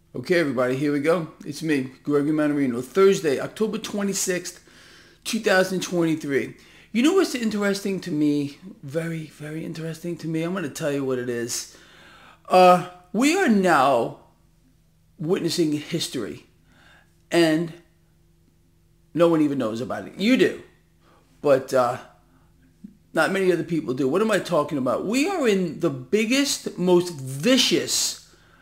Okay, everybody, here we go. It's me, Gregory Manarino. Thursday, October 26th, 2023. You know what's interesting to me? Very, very interesting to me. I'm going to tell you what it is. We are now witnessing history, and no one even knows about it. You do, but not many other people do. What am I talking about? We are in the biggest, most vicious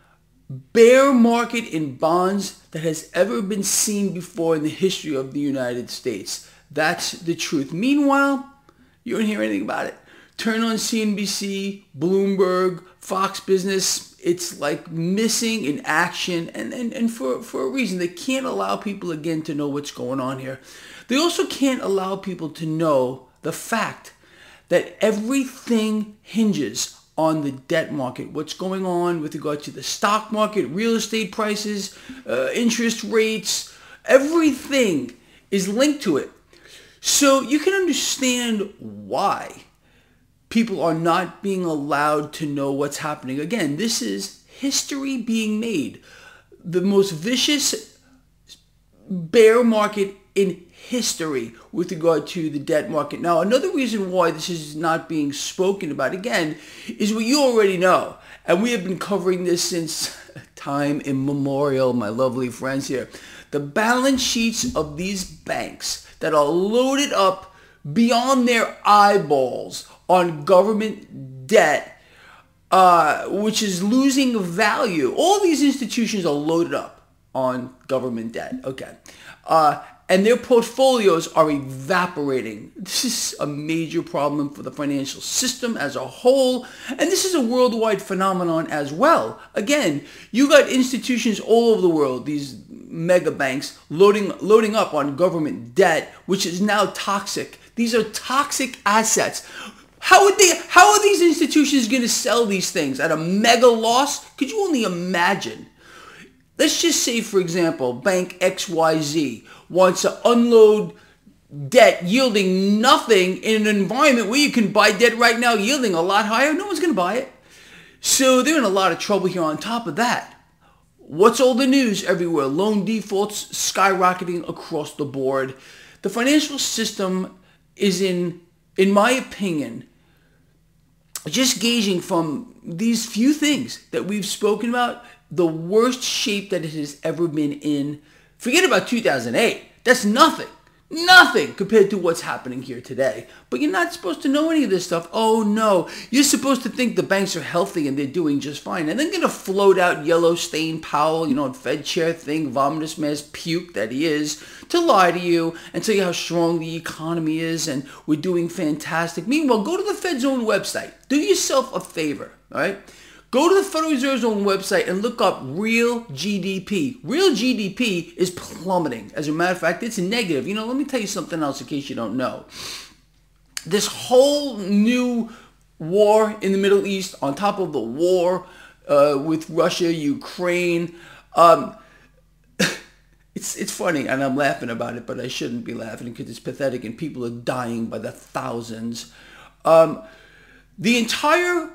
bear market in bonds that has ever been seen before in the history of the United States. That's the truth. Meanwhile, you don't hear anything about it. Turn on CNBC, Bloomberg, Fox Business. It's like missing in action, and for a reason. They can't allow people again to know what's going on here. They also can't allow people to know the fact that everything hinges on the debt market. What's going on with regard to the stock market, real estate prices, interest rates, everything is linked to it. So you can understand why people are not being allowed to know what's happening. Again, this is history being made. The most vicious bear market in history with regard to the debt market. Now, another reason why this is not being spoken about, again, is what you already know. And we have been covering this since time immemorial, my lovely friends here. The balance sheets of these banks that are loaded up beyond their eyeballs on government debt, which is losing value. All these institutions are loaded up on government debt. Okay. And their portfolios are evaporating. This is a major problem for the financial system as a whole, and this is a worldwide phenomenon as well. Again, you got institutions all over the world, these mega banks, loading up on government debt, which is now toxic. These are toxic assets. How are these institutions going to sell these things at a mega loss? Could you only imagine? Let's just say, for example, Bank XYZ wants to unload debt yielding nothing in an environment where you can buy debt right now yielding a lot higher. No one's going to buy it. So they're in a lot of trouble here. On top of that, what's all the news everywhere? Loan defaults skyrocketing across the board. The financial system is in my opinion, just gauging from these few things that we've spoken about, the worst shape that it has ever been in. Forget about 2008. That's nothing compared to what's happening here today. But you're not supposed to know any of this stuff. Oh no, you're supposed to think the banks are healthy and they're doing just fine. And then going to float out Yellowstone Powell, Fed chair thing, vomitous mass puke that he is, to lie to you and tell you how strong the economy is and we're doing fantastic. Meanwhile, go to the Fed's own website. Do yourself a favor, all right? Go to the Federal Reserve's own website and look up real GDP. Real GDP is plummeting. As a matter of fact, it's negative. Let me tell you something else in case you don't know. This whole new war in the Middle East, on top of the war with Russia, Ukraine, it's funny, and I'm laughing about it, but I shouldn't be laughing because it's pathetic and people are dying by the thousands. The entire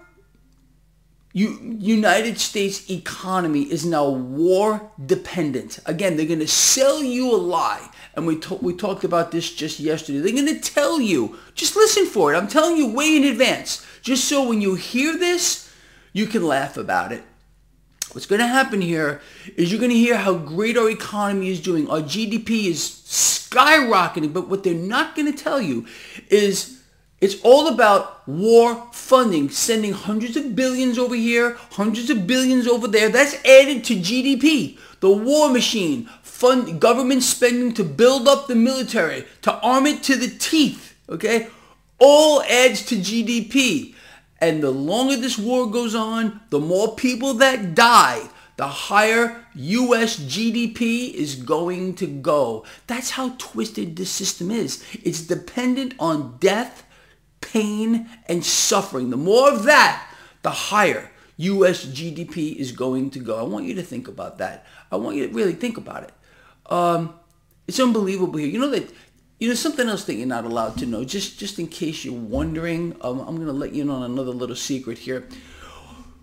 United States economy is now war dependent. Again, they're going to sell you a lie. And we talked about this just yesterday. They're going to tell you, just listen for it. I'm telling you way in advance. Just so when you hear this, you can laugh about it. What's going to happen here is you're going to hear how great our economy is doing. Our GDP is skyrocketing. But what they're not going to tell you is it's all about war funding, sending hundreds of billions over here, hundreds of billions over there. That's added to GDP. The war machine, fund government spending to build up the military, to arm it to the teeth, okay? All adds to GDP. And the longer this war goes on, the more people that die, the higher U.S. GDP is going to go. That's how twisted this system is. It's dependent on death, pain, and suffering. The more of that, the higher U.S. GDP is going to go. I want you to think about that. I want you to really think about it. It's unbelievable here. Something else that you're not allowed to know, just in case you're wondering, I'm going to let you in on another little secret here.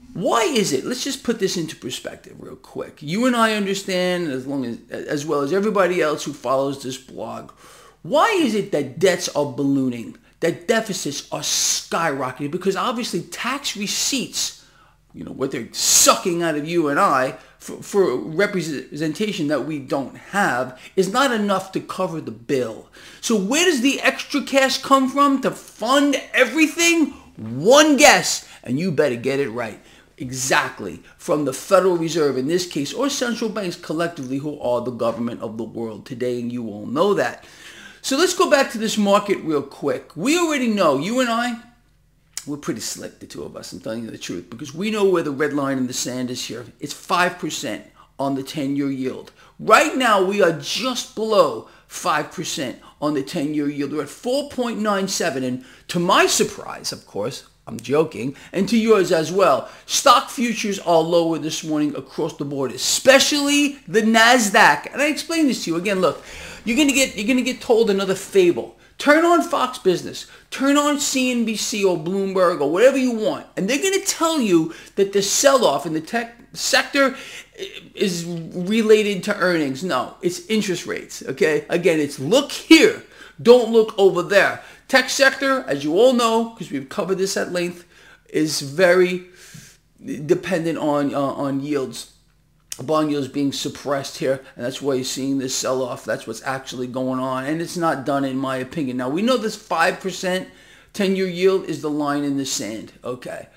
Why is it? Let's just put this into perspective real quick. You and I understand, as well as everybody else who follows this blog, why is it that debts are ballooning, that deficits are skyrocketing? Because obviously tax receipts, what they're sucking out of you and I for representation that we don't have, is not enough to cover the bill. So where does the extra cash come from to fund everything? One guess, and you better get it right. Exactly. From the Federal Reserve in this case, or central banks collectively, who are the government of the world today, and you all know that. So let's go back to this market real quick. We already know, you and I, we're pretty slick, the two of us, I'm telling you the truth, because we know where the red line in the sand is here. It's 5% on the 10-year yield. Right now, we are just below 5% on the 10-year yield. We're at 4.97, and to my surprise, of course, I'm joking, and to yours as well, stock futures are lower this morning across the board, especially the NASDAQ. And I explained this to you. Again, look, you're gonna get told another fable. Turn on Fox Business, turn on CNBC or Bloomberg or whatever you want, and they're gonna tell you that the sell-off in the tech sector is related to earnings. No, it's interest rates, okay? Again, it's look here, don't look over there. Tech sector, as you all know, because we've covered this at length, is very dependent on yields. Bond yields being suppressed here, and that's why you're seeing this sell-off. That's what's actually going on, and it's not done, in my opinion. Now, we know this 5% 10-year yield is the line in the sand, okay?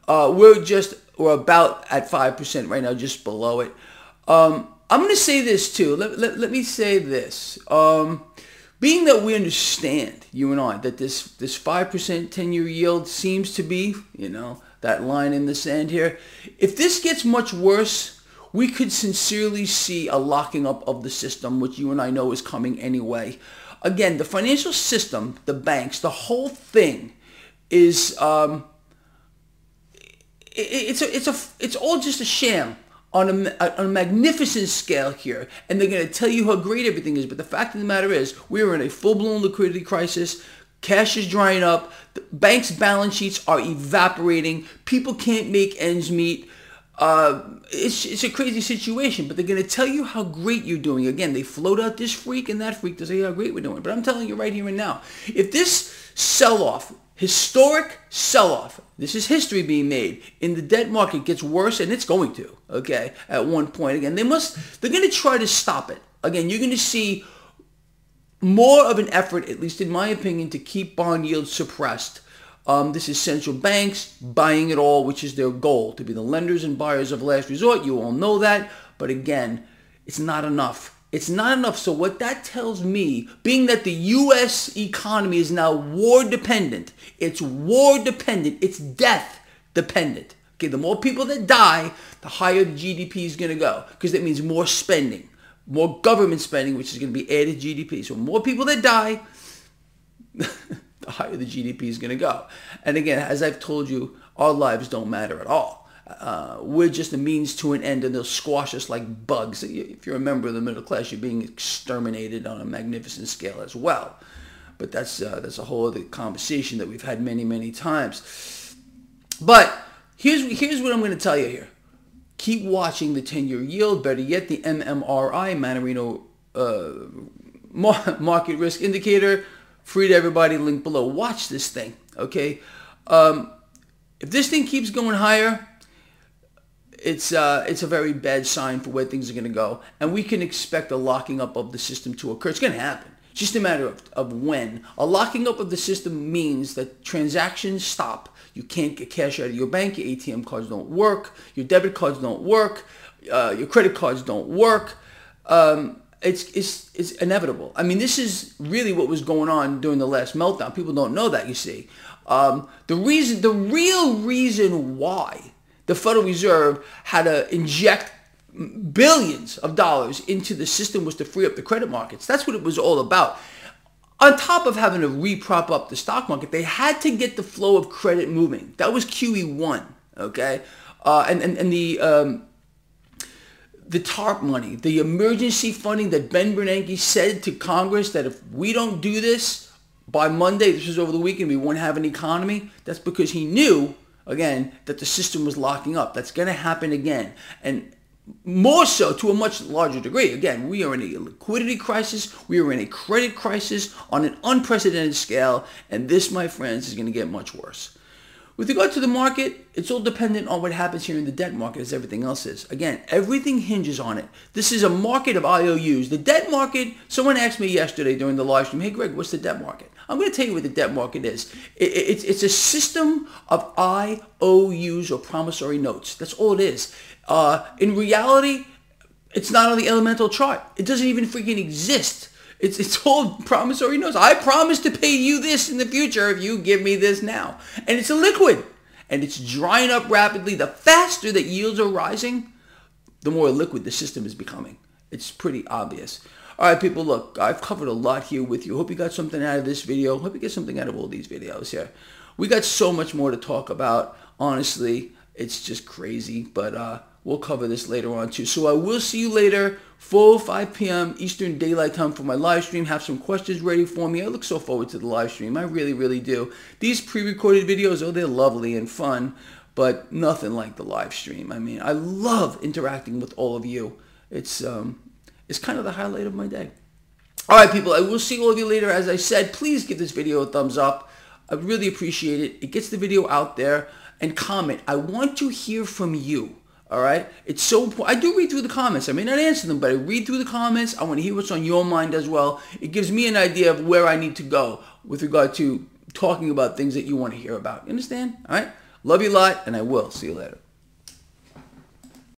We're about at 5% right now, just below it. I'm going to say this, too. Let me say this. Being that we understand, you and I, that this 5% 10-year yield seems to be, that line in the sand here, if this gets much worse, we could sincerely see a locking up of the system, which you and I know is coming anyway. Again, the financial system, the banks, the whole thing is it's all just a sham on a magnificent scale here, and they're going to tell you how great everything is. But the fact of the matter is, we're in a full-blown liquidity crisis. Cash is drying up. The banks' balance sheets are evaporating. People can't make ends meet. It's a crazy situation, but they're going to tell you how great you're doing. Again, they float out this freak and that freak to say how great we're doing. But I'm telling you right here and now, if this sell-off, historic sell-off, this is history being made, in the debt market gets worse, and it's going to, okay, at one point. Again, they're going to try to stop it. Again, you're going to see more of an effort, at least in my opinion, to keep bond yields suppressed. This is central banks buying it all, which is their goal, to be the lenders and buyers of last resort. You all know that. But again, it's not enough. It's not enough. So what that tells me, being that the U.S. economy is now war dependent, it's death dependent. Okay, the more people that die, the higher the GDP is going to go, because that means more spending, more government spending, which is going to be added GDP. So more people that die, the higher the GDP is going to go. And again, as I've told you, our lives don't matter at all. We're just a means to an end, and they'll squash us like bugs. If you're a member of the middle class, you're being exterminated on a magnificent scale as well. But that's a whole other conversation that we've had many, many times. But here's what I'm going to tell you here. Keep watching the 10-year yield. Better yet, the MMRI, Mannarino Market Risk Indicator. Free to everybody, link below. Watch this thing, okay? If this thing keeps going higher, it's a very bad sign for where things are going to go. And we can expect a locking up of the system to occur. It's going to happen. It's just a matter of when. A locking up of the system means that transactions stop. You can't get cash out of your bank. Your ATM cards don't work. Your debit cards don't work. Your credit cards don't work. It's inevitable. I mean, this is really what was going on during the last meltdown. People don't know that, you see. The real reason why the Federal Reserve had to inject billions of dollars into the system was to free up the credit markets. That's what it was all about. On top of having to re-prop up the stock market, they had to get the flow of credit moving. That was QE1, okay? And the TARP money, the emergency funding that Ben Bernanke said to Congress that if we don't do this by Monday, this was over the weekend, we won't have an economy. That's because he knew, again, that the system was locking up. That's going to happen again. And more so to a much larger degree. Again, we are in a liquidity crisis. We are in a credit crisis on an unprecedented scale. And this, my friends, is going to get much worse. With regard to the market, it's all dependent on what happens here in the debt market as everything else is. Again, everything hinges on it. This is a market of IOUs. The debt market, someone asked me yesterday during the live stream, hey Greg, what's the debt market? I'm going to tell you what the debt market is. It's a system of IOUs or promissory notes. That's all it is. In reality, it's not on the elemental chart. It doesn't even freaking exist. It's all promissory notes. I promise to pay you this in the future if you give me this now. And it's illiquid. And it's drying up rapidly. The faster that yields are rising, the more liquid the system is becoming. It's pretty obvious. All right, people, look, I've covered a lot here with you. Hope you got something out of this video. Hope you get something out of all these videos here. We got so much more to talk about. Honestly, it's just crazy. But we'll cover this later on, too. So I will see you later, 5 p.m. Eastern Daylight Time for my live stream. Have some questions ready for me. I look so forward to the live stream. I really, really do. These pre-recorded videos, oh, they're lovely and fun, but nothing like the live stream. I mean, I love interacting with all of you. It's kind of the highlight of my day. All right, people, I will see all of you later. As I said, please give this video a thumbs up. I really appreciate it. It gets the video out there. And comment. I want to hear from you. All right? It's so important. I do read through the comments. I may not answer them, but I read through the comments. I want to hear what's on your mind as well. It gives me an idea of where I need to go with regard to talking about things that you want to hear about. You understand? All right? Love you a lot, and I will see you later.